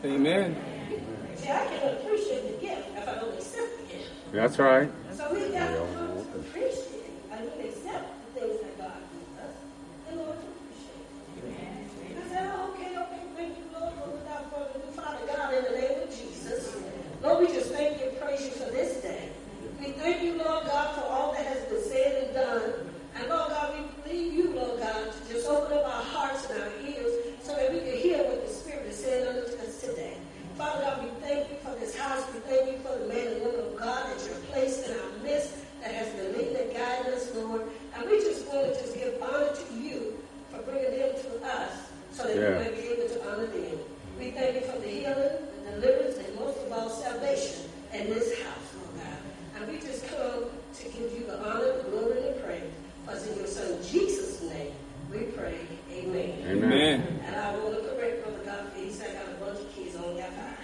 Amen. See, I can appreciate the gift if I don't accept the gift. That's right. So we got to learn to appreciate and we accept the things that God gives us in order to appreciate it. I said, oh, okay, thank you, Lord, for without further ado, Father God, in the name of Jesus. Lord, we just thank you and praise you for this day. We thank you, Lord God, for all that has been said and done. And Lord God, we believe you, Lord God, to just open up our hearts and our ears so that we can hear what the Spirit is saying unto us today. Father God, we thank you for this house. We thank you for the man and woman of God that you're placed in our midst that has been leading and guiding us, Lord. And we just want to just give honor to you for bringing them to us so that we might be able to honor them. We thank you for the healing, the deliverance, and most of all, salvation in this house, Lord God. And we just come to give you the honor, the glory, and the praise. Because in your Son Jesus' name, we pray. Amen. Amen. And I want to correct Brother Godfrey. He said I got a bunch of kids on that fire.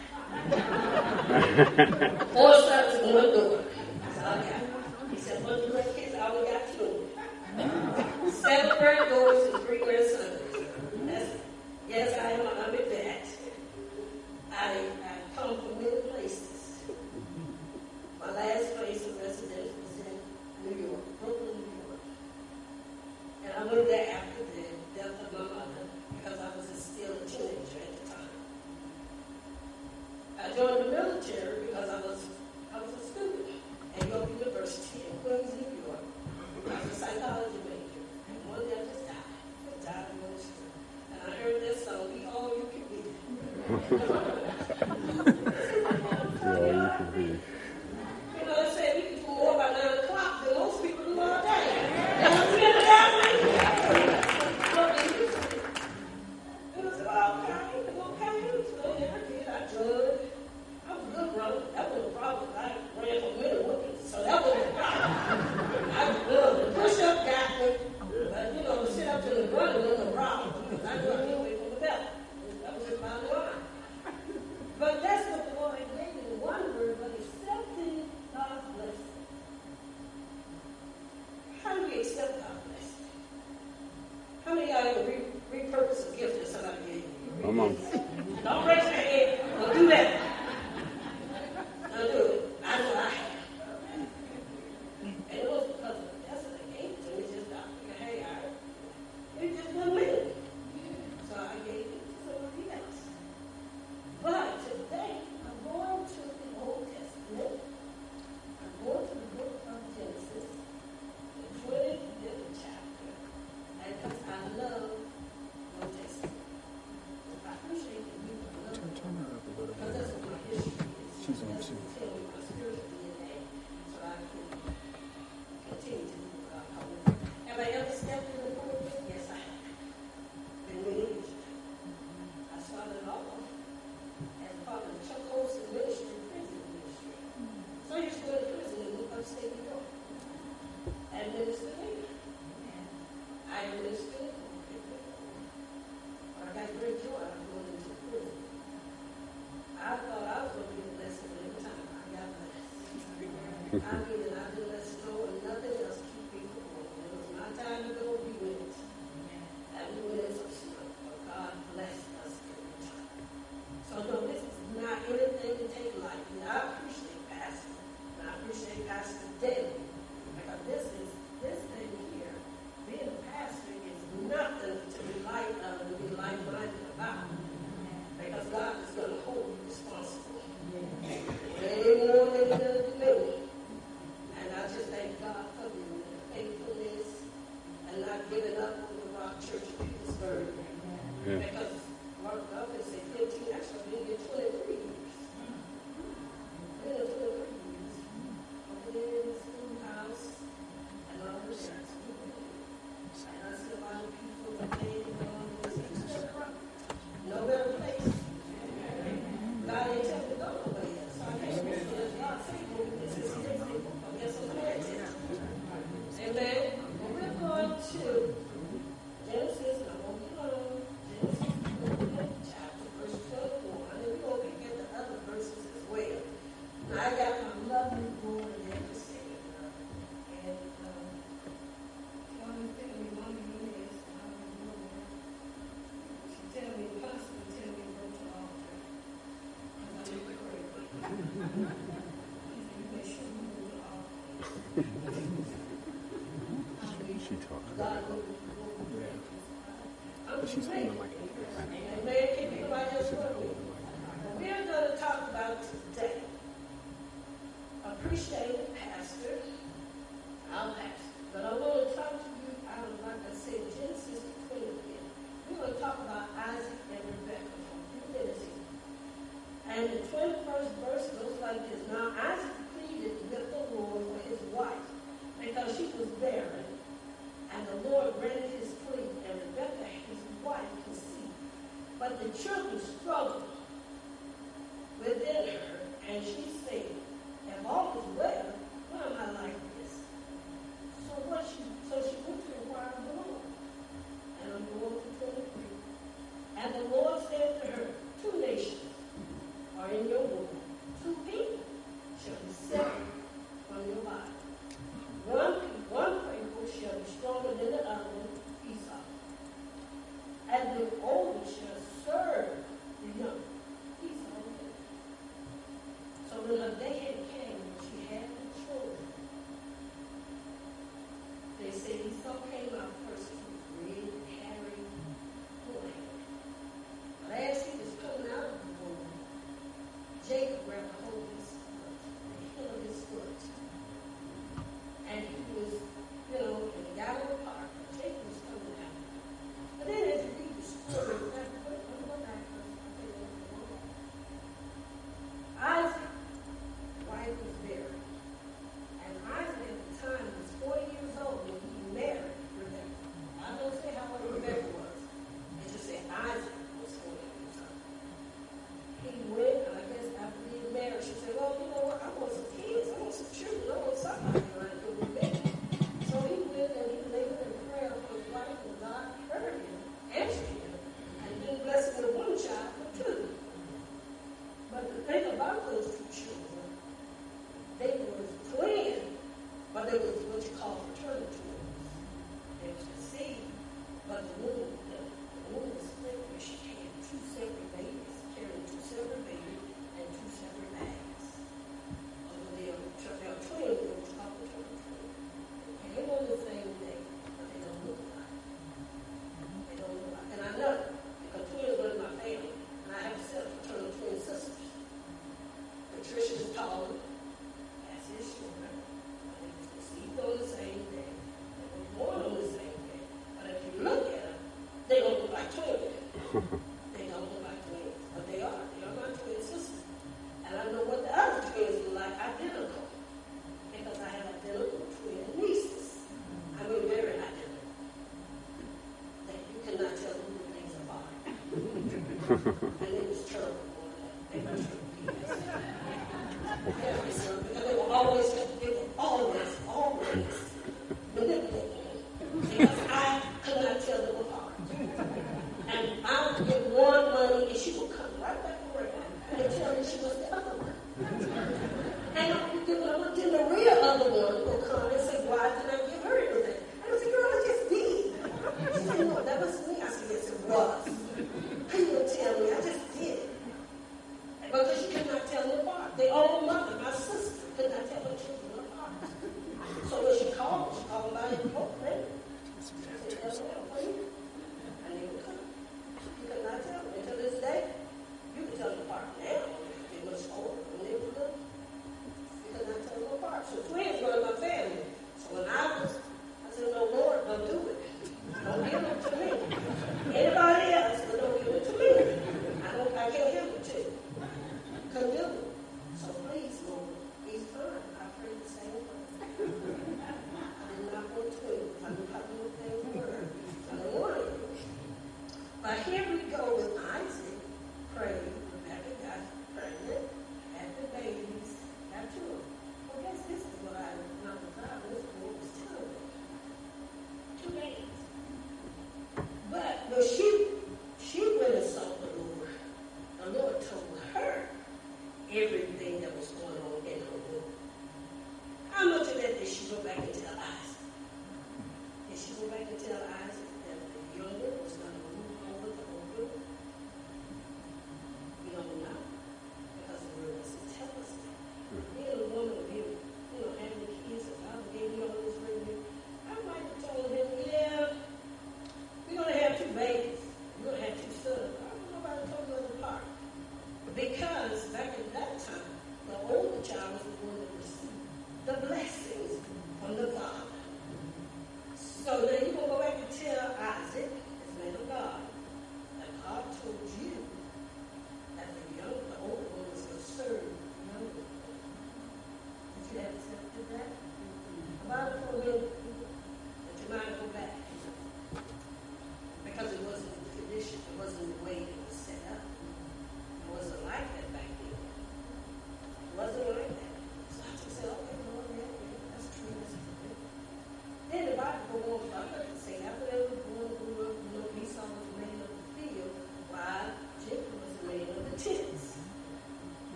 4 sons and 1 daughter. I said, okay. He said, a bunch of great kids. I only got 2. 7 granddaughters and 3 grandsons. Yes, I am. I'm at that. I come from many places. My last place of residence was in New York, Brooklyn, New York. And I went there after the death of my mother because I was still a teenager at the time. I joined the military because I was a student at York University in Queens, New York. I was a psychology major. And one day I just died. I died in ministry. And I heard this song, Be All You Can Be. You know, they say we can do more by 9 o'clock than most people do all day. But that's what the Lord gave me in one word, but accepting God's blessing. How do we accept God's blessing? How many of y'all repurpose a gift that somebody gave you? Come on. Don't raise your hand. Don't do that. Don't do it. I know I have. And it was because of the blessing they gave to me. It's just not, hey, it just wasn't me. So I gave it to somebody else. But today, I'm going to the Old Testament. I'm going to the book of Genesis, the 25th chapter, because I love the Old Testament. I appreciate that you love it, because that's what my history is. That's what tell me my spiritual DNA, so I can continue to do what God called me. Have I ever stepped in the pulpit? Yes, I have. In many years. I started off as part of the Chuck Colson ministry, prison ministry. So I used to go to prison in upstate New York and minister there. I ministered, but I got great joy out of going into prison. I thought I was going to be a blessing every time I got blessed. I mean, I didn't let snow and nothing else keep me from going. It was my time to go, we went. And we went in some snow, but God blessed us every time. So no, this is not anything to take lightly. I appreciate Pastor, and I appreciate Pastor daily, because this thing here, being a pastor is nothing to be light of and be light-minded about, because God is going to hold you responsible. Way more than He's going to do me. And I just thank God for you and the faithfulness and not giving up on the Rock Church of Petersburg. Because Mark Duffin said 15, actually I've been here 23 years. Been here 23 years. Over there in the schoolhouse and all the things. And I see a lot of people that they on this no better place. God ain't tell me to go nowhere yet. So I can't miss it. God saved me. This is His people. I guess I'm connected. Amen. Well, we're going to Genesis, and I won't be long. Genesis She talks. She's holding like we're going to talk about today appreciating pastor, our pastor. But I want to talk to you out of, like I said, Genesis 20 again. We're going to talk about Isaac and Rebekah from Genesis. And the 21st verse goes like this. Now Isaac pleaded with the Lord for his wife because she was barren. And the Lord granted his plea, and Rebekah, his wife, conceived. But the children struggled within her, and she said, if all is well, why am I like this? So she went to inquire of the Lord. And I'm going to 23. And the Lord said to her, 2 nations are in your womb. 2 people shall be separate from your body. One people shall be stronger than the other one, Esau. And the older shall serve the young, Esau. So when her day came, when she had the children, they said Esau came out first. He was red, hairy, full-haired. But as he was coming out of the womb, Jacob grabbed a hold of his foot, the heel of his foot. And he was, in the gallon apart. Jacob was coming out. But then as you read the story, Isaac, wife was barren. And Isaac at the time was 40 years old when he married Rebekah. I don't say how old Rebekah was. It just said Isaac was 40 years old. He went, and I guess after being married, she said, well, you know what, I want some kids, I want some children, I want somebody like to be married. So he went and he labored in prayer for his wife, and God heard him, answered him, and he blessed him with 1 child for 2. But the thing about those 2 children, they were twins, but they was what you call fraternal twins. They was conceived, but the womb was split where she had 2 separate babies, carrying 2 separate babies and 2 separate bags. Although they are twins, they were called fraternal twins. They came on the same day, but they don't look alike. They don't look alike. And I know, because twins were in my family, and I have 7 fraternal twin sisters. Patricia is taller, as is shorter. They was conceived on the same day. They were born on the same day. But if you look at them, they don't look like twins. They don't look like twins. But they are. They are my twin sisters. And I know what the other twins look like, identical. Because I have identical twin nieces. I mean, very identical. That you cannot tell who the things apart. And it was terrible. They were terrible. Because they were always manipulating. Because I could not tell them apart. And I would give one money and she would come right back around and tell me she was the other one. And I would give her, then the real other one would come and say, why did I give her anything? And I said, girl, I just did. She said, no, that wasn't me. I said, yes, it was. He would tell me, I just did it. Because she could not tell them apart. Their own mother, my sister, could not tell her children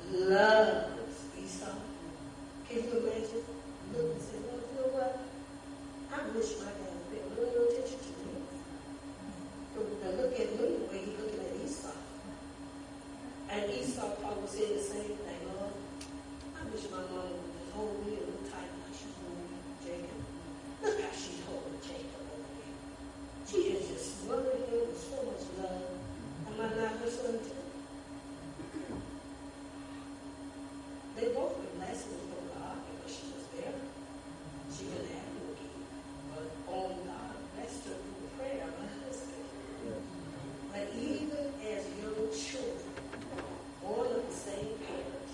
loves Esau. Can you imagine? Look and say, well, you know what? I wish my dad would pay a little attention to me. Now look at me the way he's looking at Esau. And Esau probably said the same thing, Lord. I wish my mom would just hold me a little tight like she's holding Jacob. Look how she's holding Jacob over here. She is just smothering him with so much love. Am I not her son too? They both were blessings from God because she was there. She didn't have no kid. But on God blessed her through the prayer of her husband. But even as young children, born of the same parent,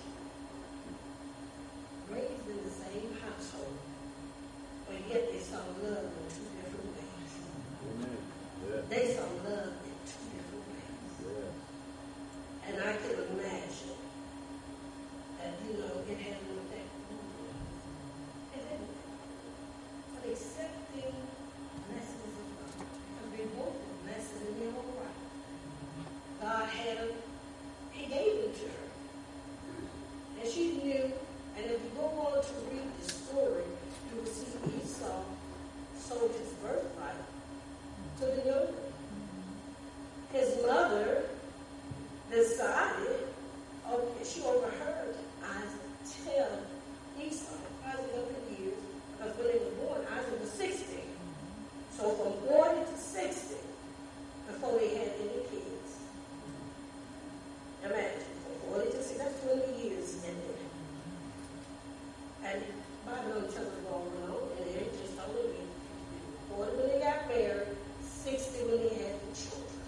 raised in the same household, but yet they saw love in two different ways. Yeah. They saw love in two different ways. Yeah. And I could imagine that, it had an effect on them. It had an effect. But accepting blessings of God, because they both were blessed in their own right. God had them, He gave them to her. And she knew, and if you go on to read the story, you will see Esau sold his birthright to the younger. His mother decided, she overheard Isaac tell Esau, Isaac up in years, because when they were born, Isaac was 60. So from 40 to 60, before they had any kids. Imagine, from 40 to 60, that's 20 years in there. And the Bible don't tell us all wrong, and they just told me 40 when they got married, 60 when they had the children.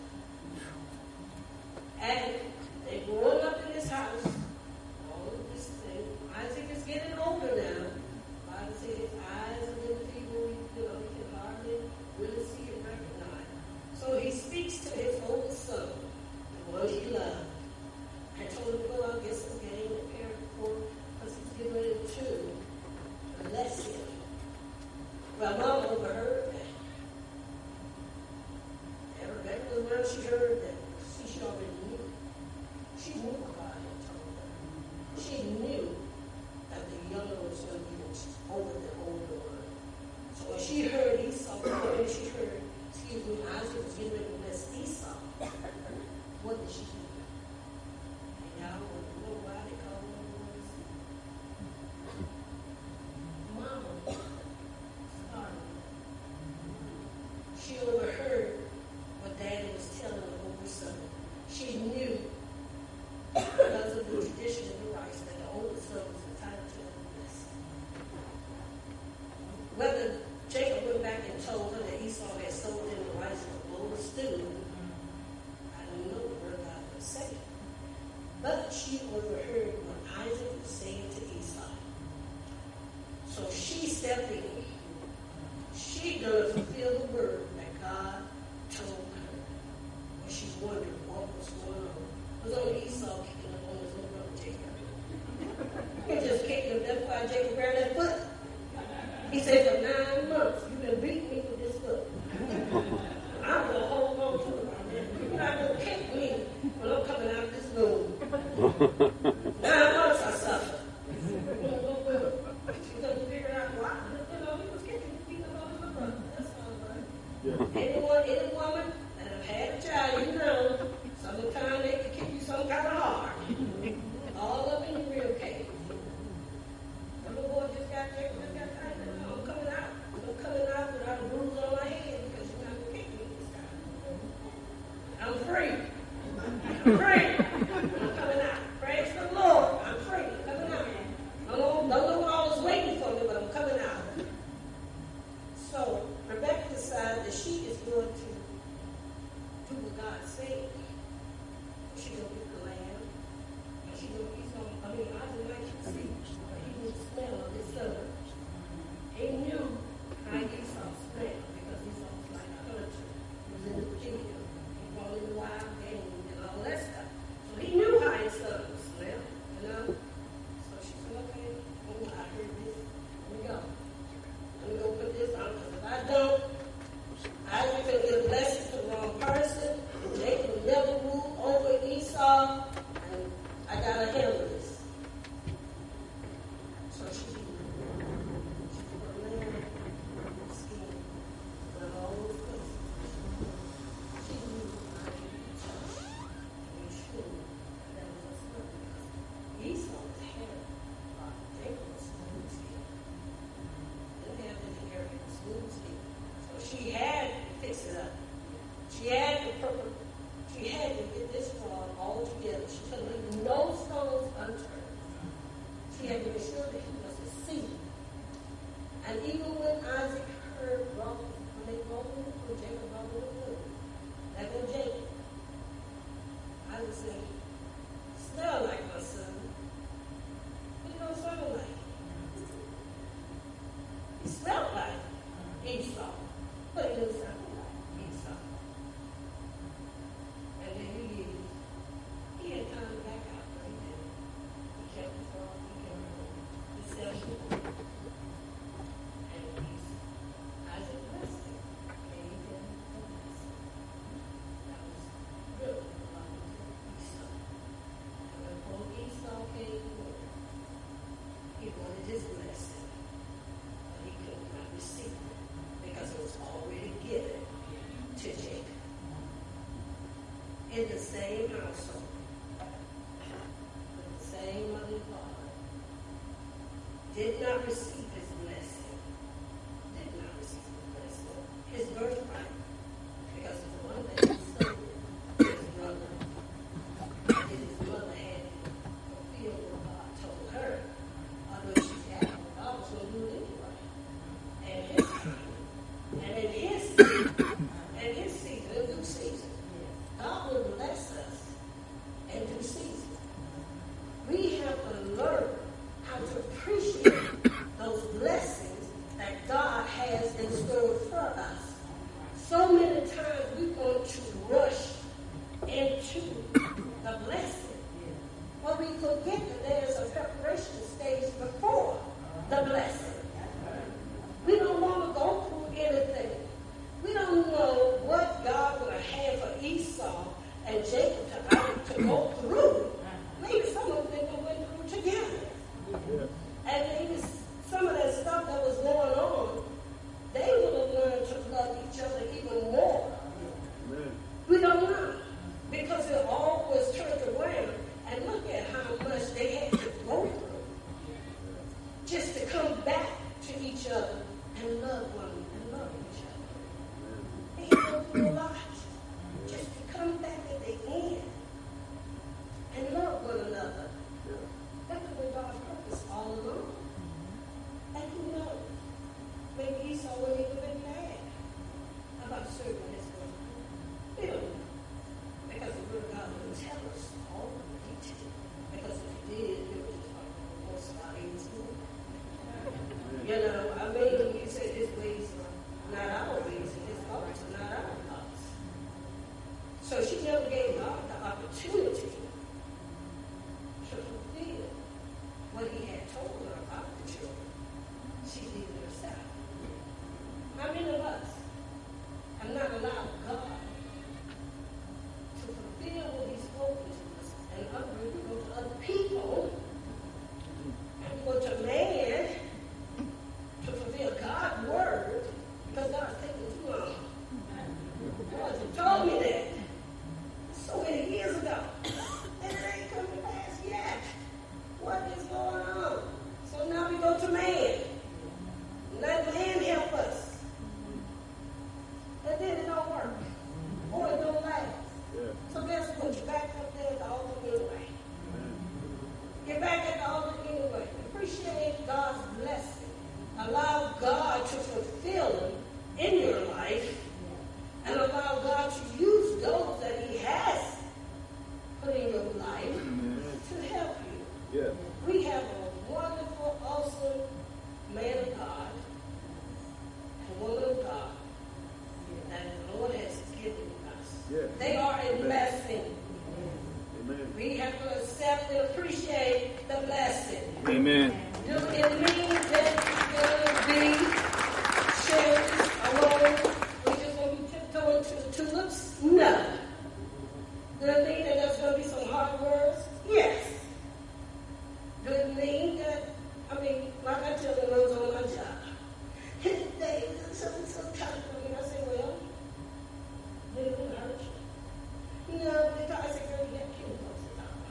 And they growing up in this house, all of this thing. Isaac is getting older now. The Bible says his eyes are getting feeble, he can hardly really see and recognize. So he speaks to his oldest son, the one he loved, and told him to go out and get some game and prepare for, because he's getting ready to bless him. Well, Mom overheard that. And Rebecca was around, she heard that. See, she already knew. She knew what God had told her. She knew that the younger was going to be over the older one. So when she heard Esau, when she heard, Isaac was getting ready to bless Esau, what did she do? And y'all want to know why they call them boys? Mama started. She overheard what Daddy was telling the older son. She knew, because of the tradition and the rights, that the older son was entitled to the blessing. Whether Jacob went back and told her that Esau had sold him the rights to blow the stew, I don't know what God would say. But she overheard what Isaac was saying to Esau. So she stepped in. She gonna fulfill the word that God told her. But she wondered what was going on. It was only Esau kicking up on his little brother Jacob. He just kicked him. That's why Jacob grabbed that foot. He said, for 9 months, you've been beating me with this foot. I'm going to hold on to it. You're not going to kick me when I'm coming out of this room. 9 months I suffered. She couldn't figure out why. He was kicking me up on his brother. That's all right. Yeah. Any woman that have had a child, sometimes they can kick you some kind of hard. All up in the real cage. The little boy just got tight. I'm coming out. I'm coming out without a bruise on my head because you're not going to kick me this time. I'm free. I'm free. I'm coming out. Praise the Lord. I'm free. I'm coming out. Don't know what all is waiting for me, but I'm coming out. So Rebecca decided that she is going to do what God said. She's going to get the lamb. And she's going to eat some. I don't like to see, but he didn't smell of his son. He knew how Esau smelled because Esau was like a hunter. He was in the field. He brought in wild game and all that stuff. in the same household, with the same mother and father, did not receive his blessing, his birthright, because of the one thing he stole his brother, and his mother had fulfilled what God told her, although she had God was going to do it anyway. And his time, and in his season, in due season, God will bless us in due season. We have to learn how to appreciate those blessings that God has in store for us. So many times we want to rush into the blessing, but we forget that there's a preparation stage before the blessing. We don't want to go through anything. We don't know what God will have for Esau and Jacob to go through. Maybe some of them went through together. And maybe some of that stuff that was going on, they would have learned to love each other even more. Amen. We don't know. Because it always turned around. And look at how much they had to go through just to come back to each other and love each other. They had to go through a lot just to come back at the end and love one another. That could be God's purpose all along. And who knows? Maybe Esau wouldn't even been mad about serving his brother. We don't know. Because the word of God wouldn't tell us all of the details. Because if he did, it would just talk most about he was doing. You know, I mean, he said his ways are not our ways, and his thoughts are not our thoughts. So she never gave God the opportunity to fulfill what he had told her about the children. She did it herself. How many of us have not allowed God to fulfill what he's spoken to us? And we go to other people, and we go to man to fulfill God's word, because God's taking too long. God, you told me that so many years ago, and it ain't come to pass yet. What is going on? So now we go to man. Let man help us. And then it don't work. Or it don't last. Yeah. So guess what? You're back up there at the altar anyway. You're back at the altar anyway. Appreciate God's blessing. Allow God to fulfill them in your life. And allow God to use those that he has put in your life to help you. Yeah. We have a wonderful, awesome man of God, a woman of God, that the Lord has given us. Yeah. They are a blessing. Amen. We have to accept and appreciate the blessing. Amen. Do it mean that you're going to be sharing alone? We're just going to be tiptoeing to the tulips? No. Do it mean that there's going to be some hard words? Yes. Do it mean that, like I tell them, I was on my job. And they did something so tough for me. I say, well, did it hurt you? No, because I said, girl, you got killed folks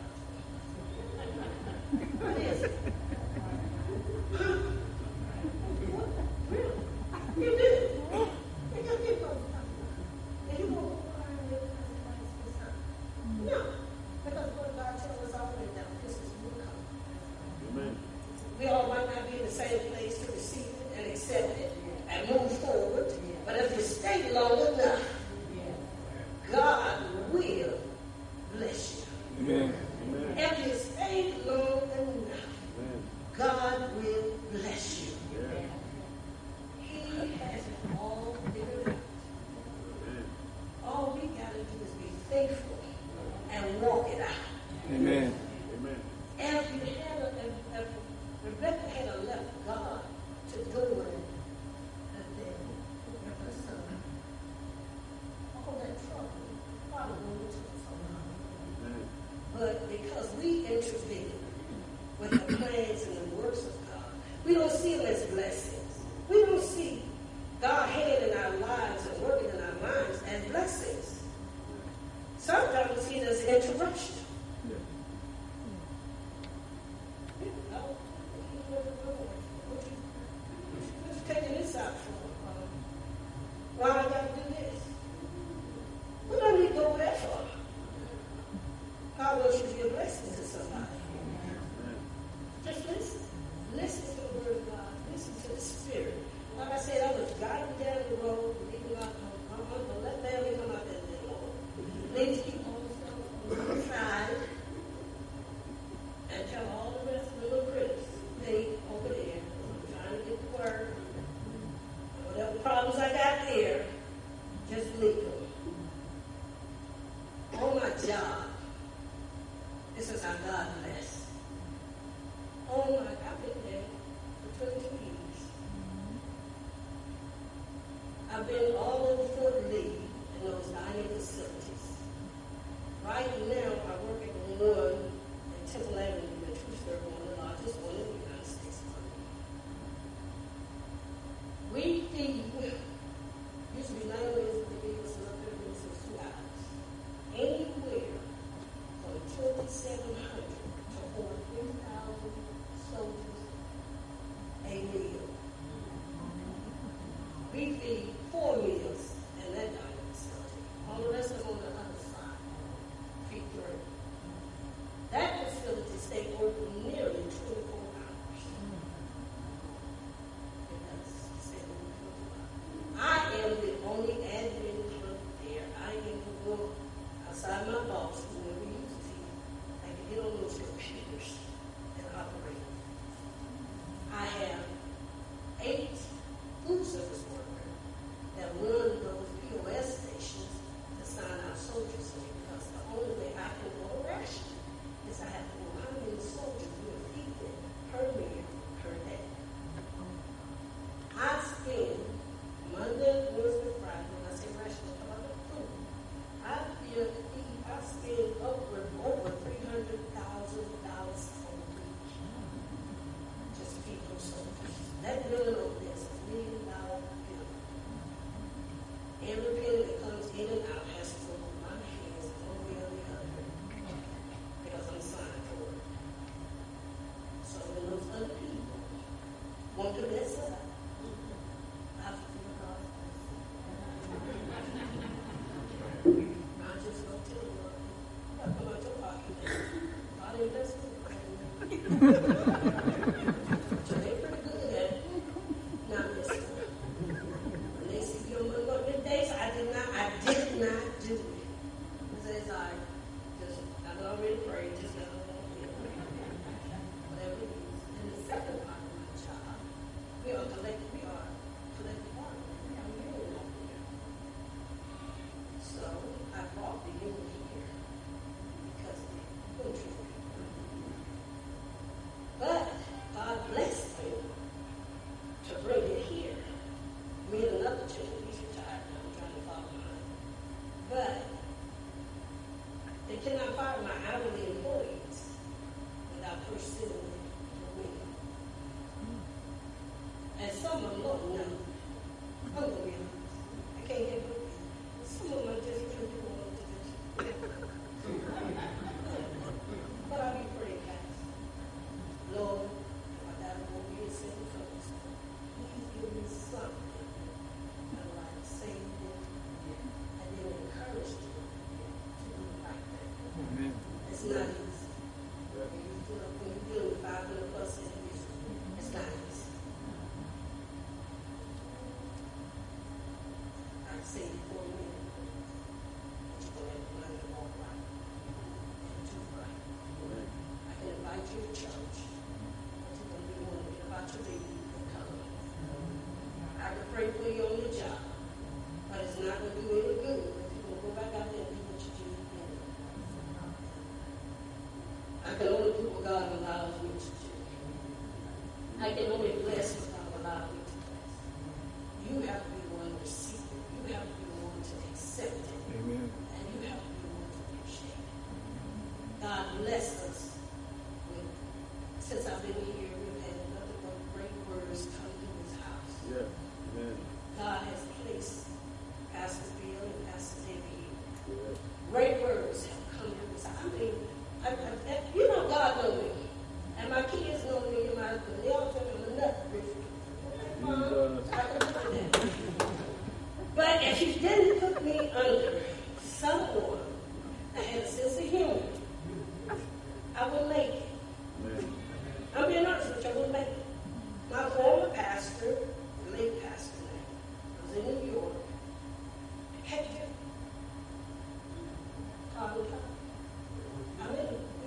to talk about. What is it? Huh? What? Really? You did? You got killed folks to talk about. And you won't cry and live because somebody's concerned. No. Because what God tells us already that this is will come. Amen. We all might not be in the same place to receive it and accept it and move forward, but if you stay long enough, God will bless you. Amen. If you stay long enough, God will bless you. He has it all figured out. All we got to do is be faithful and walk it out. Amen. And if you had if Rebecca had left God to do it, and then her son, all that trouble probably wouldn't have took so long. But because we intervene with the plans and the works of God, we don't see them as blessings. We don't see God's hand in our lives and working in our minds as blessings. Sometimes an interruption. Yeah. What you taking this out for? Why I got to do this? We don't need to go that far. God wants you to be a blessing to somebody. Just listen. Listen to the word of God. Listen to the Spirit. Like I said, I was driving down the road, leaving out the left family come out there and say, Lord, ladies keep on the side and tell all the rest of the little critters, they over there, I'm trying to get the word. Whatever problems I got there, just leave them. On my job, this is how God bless. Oh my, I've been there for 22 years. I've been all over Fort Lee in those dining facilities. Right now, I work at the one in Temple Avenue, the two-story one, the largest one in the United States. We feed, used to be 9 days a week, so up there was 2 hours. Anywhere from 2,700 to over 3,000 soldiers a meal. We feed 4 meals in that dining facility. All the rest of them on the other side. Feed 3. That facility stayed open nearly 24 hours. It does stay open 24 hours. I am the only admin clerk there. I am the one outside my boss who never used to. I can get on those computers and operate. I have 8 food service workers that run those POS stations to sign out soldiers in, because the only way I can go ration is I have to know how many soldiers will feed them per meal per day. I spend Monday, Wednesday, Friday, when I say ration, I'm talking about food. I spend over $300,000 a week just to feed those soldiers. That building over there is $1 million building. Every penny that comes in and out has to go through my hands one way or the other, because I'm signed for it. So when those other people want to mess up, I have to figure out. I just go to the Lord. I come out your pocket. God ain't messing with me. So they're pretty good at not messing up. When they see your money go to days, I did not do it. It says I've already prayed, just got whatever it is. And the second part of my job, we are collective bargaining. We are union over there. So I brought the union here because they couldn't treat people. But God blessed me to bring it here. Me and another gentleman, he's retired now, I'm trying to follow behind. But they cannot fire my hourly employees without first sending them to me. And some of them don't know. I'm going to be honest. I can't get with it. Some of them are just really want to do. But I'll be pretty fast. Lord, if I got to go here and send the folks, please give me something. And like say them and then encourage them to do like that. Amen. It's not easy. When you deal with 500 plus individuals, it's not easy. I say it for a minute, but you're going to have to learn to walk right and do right. I can invite you to church, but you're going to be one to about your baby and come. I can pray for you on your job, but it's not going to do any good if you're going to go back out there and do what you do. I can only do what God allows me to do. I can only bless what God allows me to bless. You have to be the one to receive it. You have to be the one to accept it. Amen. And you have to be the one to appreciate it. God bless us. Since I've been here, we've had nothing but great words come through this house. Yeah. Amen. God has placed Pastor Bill and Pastor David here. Yeah. Great words have come through this I mean, you know God knows me. And my kids know me and my husband. They all tell me I'm a nut. Mom, I can do that. But if you didn't put me under someone that had a sense of humor, I wouldn't make it. I'm being honest with you, I wouldn't make it. My former pastor, the late pastor now, was in New York. Hector. I mean,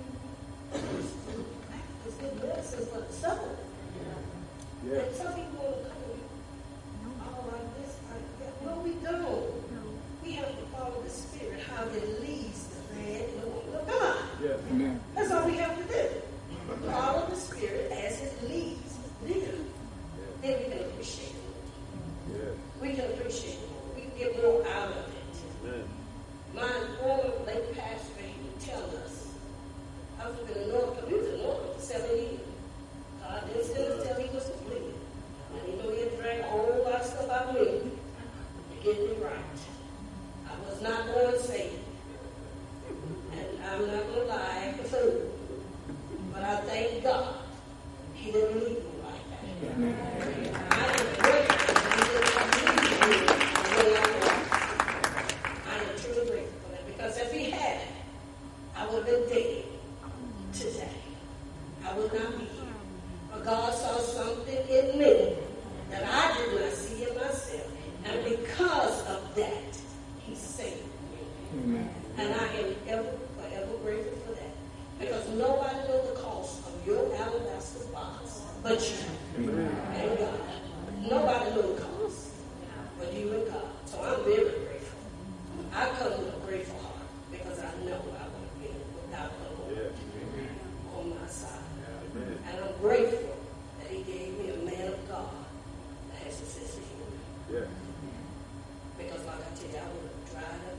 it's good medicine for the soul. Yeah. And some people want to come all like this, like that. No, we don't. We have to follow the Spirit, how it leads the man in the will of God. Yeah. Amen. That's all we have to do. Follow the Spirit as it leads. Then we can appreciate it. Yeah. We can appreciate it. We can get more out of it. Amen. My former late pastor, he would tell us, I was in the North, we was in the North for 7 years. God didn't send us till he was completed. And he knew he had drank a whole lot of stuff out of me to get me right. I was not going to say it. And I'm not going to lie for food. But I thank God he didn't leave me like that. I am grateful that he didn't leave me the way I was. I am truly grateful for that. Because if he had, I would have been dead today. I would not be here. But God saw something in me that I did not see in myself. And because of that, he saved me. Amen. And I am forever grateful for that. Because nobody knows the cost of your alabaster box but you. Amen. And God. Nobody knows the cost but you and God. So I'm very grateful. I come with a grateful heart because I know I would have been without the Lord on my side. Amen. And I'm grateful that he gave me a man of God that has a sense of humor. Yeah. Because like I tell you, I would have dried up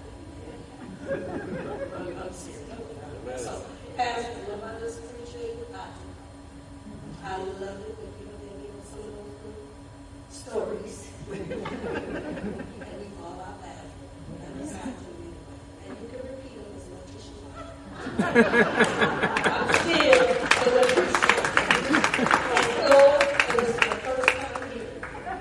and died. I'm serious. So, Pastor, nobody else appreciate what I do. I love it when people give us some of those good stories. And we fall out laughing. And that's how I do it. And you can repeat them as much as you like. I'm still the way you say. And Lord, and this is the first time here.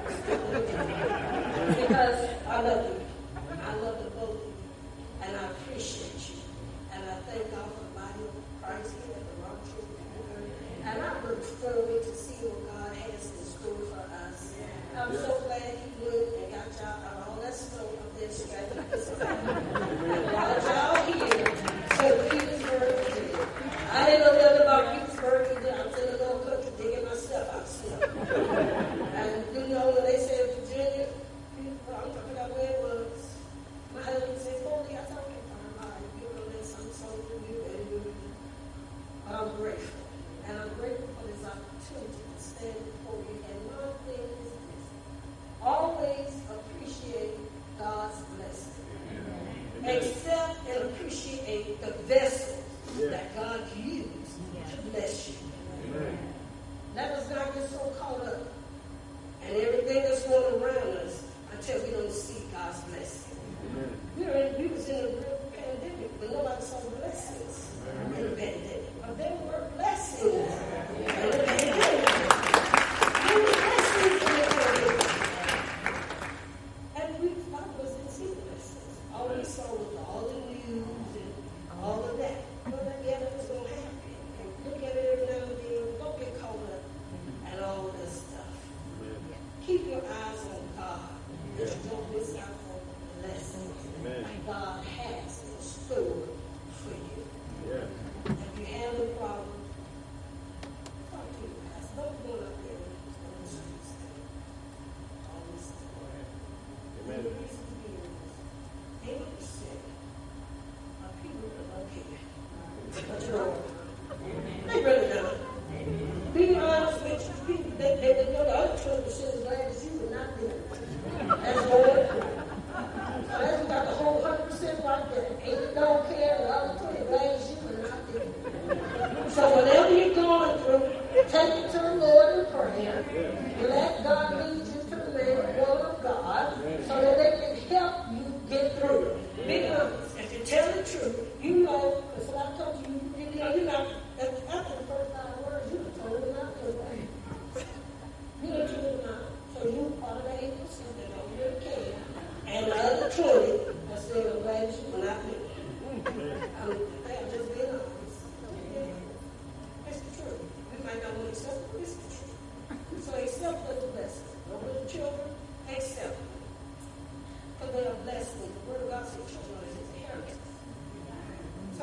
Because I love you. I love the both of you. And I appreciate you. And I thank God for the body of Christ here at the Rock Church. And I look forward to see what God has in store for us. I'm so glad he went and got y'all out all that snow up there stretching this time. And while y'all here, so Peter's word is. I didn't know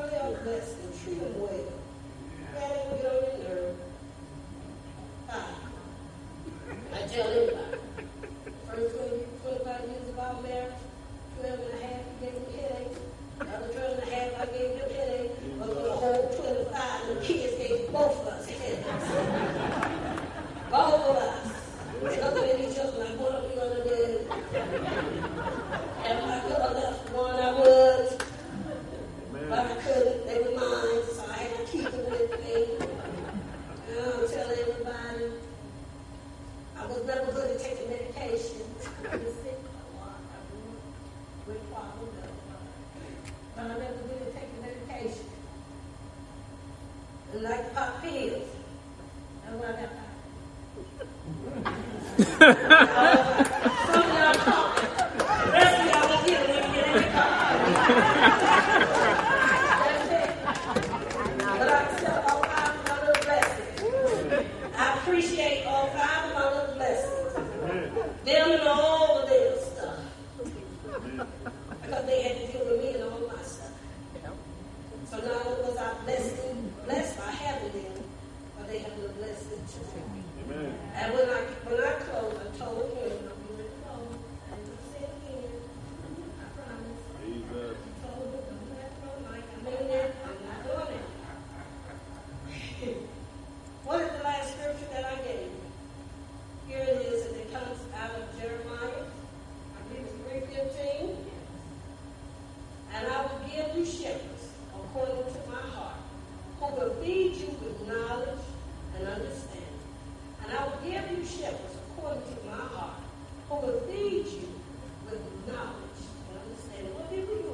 well, bless them, treat them well. Yeah, they will get on your nerve. I tell everybody, first 25 years of our marriage, 12 and a half, he gave me headache. The other 12 and a half, I gave him headache. But for the whole 25, the kids gave both of us headaches. Both of us. They looked at each other like, what are we going to do? And if I could have left one, I would. But I couldn't. They were mine, so I had to keep them with me. And I'll tell everybody, I was never good at taking medication. I was sick a lot. I grew up with problems. But I never good at taking medication. And like pop pills. That's what I got. Some of y'all talking. The rest of y'all will get it when you get in the car. That's it. But I accept all 5 of my little blessings. I appreciate all 5 of my little blessings. Them and all of their stuff. Because they had to deal with me and all my stuff. So not only was I blessed by having them, but they have a blessing too. Amen. And when I close, I told him I'm going to close. And you say it again. I promise. Jesus. I told him I'm not going to I mean that. I'm not doing it. What is the last scripture that I gave you? Here it is, and it comes out of Jeremiah. I believe it's 3:15. And I will give you shepherds according to my heart, who will feed you with knowledge and understanding. And I will give you shepherds according to my heart, who will feed you with knowledge and understanding. What did we do?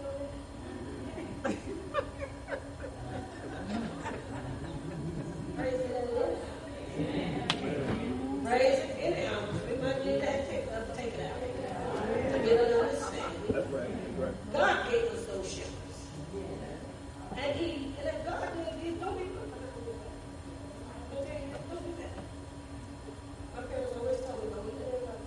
Praise it anyhow. Praise it anyhow. We might need that take it out. To get an understanding. That's right. God gave us those shepherds. And if God didn't give, don't be good. Don't do that. My parents always told me, don't be that everybody.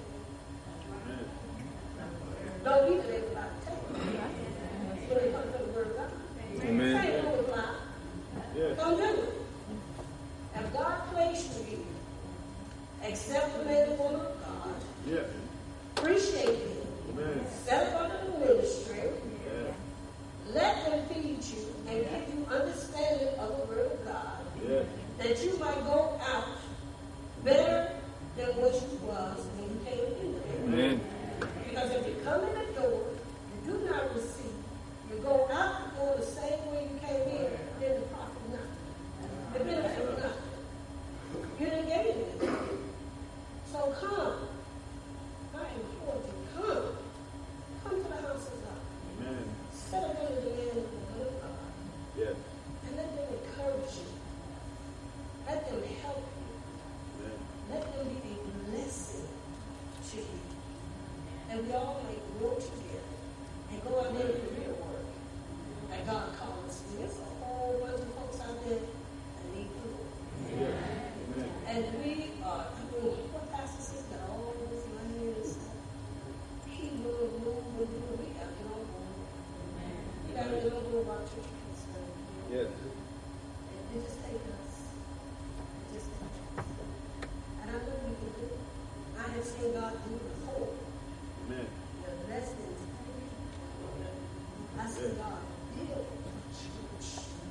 Don't be that everybody. When it comes to the word of God. Amen. Say no with lie. Yes. Don't do it. If God placed you, accept the man and woman of God. Yes. Appreciate him. Amen. Set up under the ministry. Yes. Let them feed you and give you understanding of the word of God. Yes. That you might go out better than what you was when you came in there. Amen. Because if you come in the door, you do not receive. You go out the door the same way you came in, then the profit nothing. The benefit nothing. You didn't get anything. So come. I implore you, come. Come to the house of God. Amen. Set up under the man of the word of God. Yes. And let them encourage you. Let them help you. Amen. Let them be a blessing to you. And we all may grow together and go out there and do the real work that God calls us to. There's a whole bunch of folks out there that need the Lord. Yes. Amen. And we are, what Pastor says, got all this money and stuff. He will move and do what we got to get on board. You got to get on board about church concern. Yes. It just takes us. It just takes us. And I know we can do it. I have seen God do it before. Amen. The lessons. I see God deal with the church.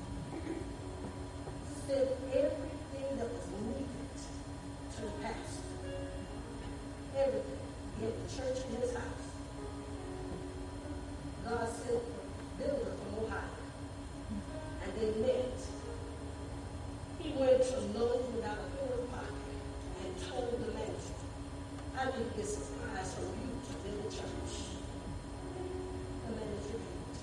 Send everything that was needed to the pastor. Everything. He had the church in his house. God sent a builder from Ohio. And they met. He went to Lowe's without a penny pocket and told the manager, I need this supplies from you to build a church. The manager did.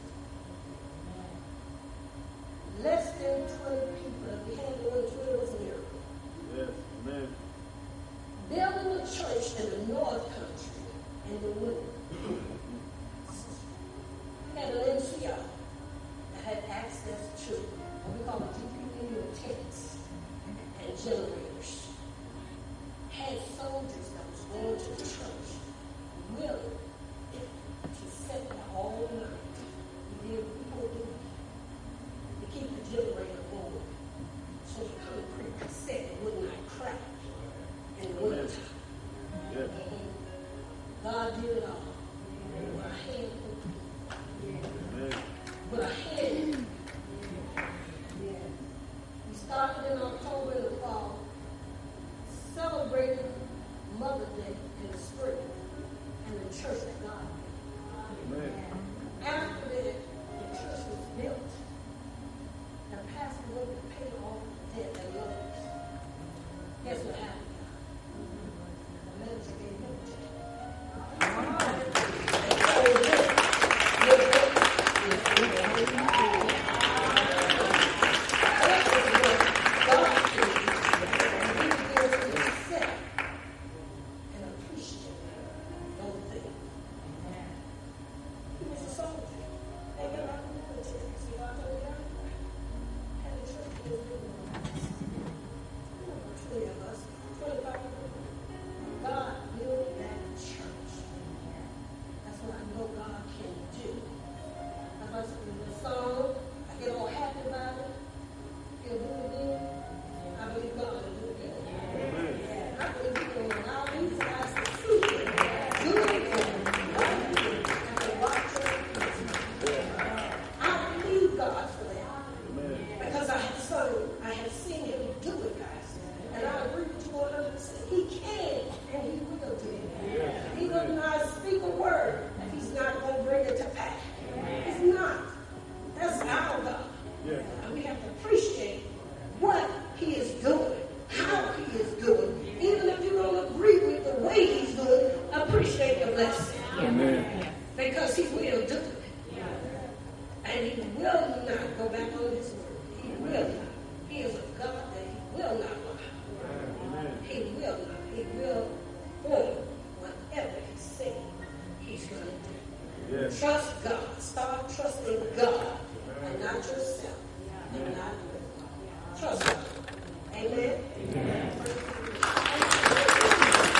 Less than 20 people, if we had more than 20, it was a miracle. Yes. Amen. Building a church in the North Country in the winter. We had an NCO that had access to what we call the GPU tents and generators. Had soldiers that was going to the church willing to sit there all night. We did what we were doing. minute. We started in October in the fall, celebrated Mother's Day in the spring, and the church that God made. Amen. After that, the church was built. The pastor went to pay all the debt and loans. Guess what happened? The minister gave him a check. God built that church. That's what I know God can do. That's why I said in the song, I get all happy about it. He'll do it again. I believe God will do it again. I believe He's going to allow these guys to see it. Do it again. And to watch it. I believe God for that. Because I have seen Him do it, guys. And I agree with you 100%. He can and He will do it. He will not speak a word if He's not going to bring it to pass. He's not. That's our God. And we have to appreciate what He is doing, how He is doing. Even if you don't agree with the way He's doing it, appreciate the blessing. Amen. Because He will do it. And He will not go back on His word. He will not. He is a God that He will not lie. He will not. He will perform whatever He said He's going to do. Yes. Trust God. Start trusting God and not yourself and not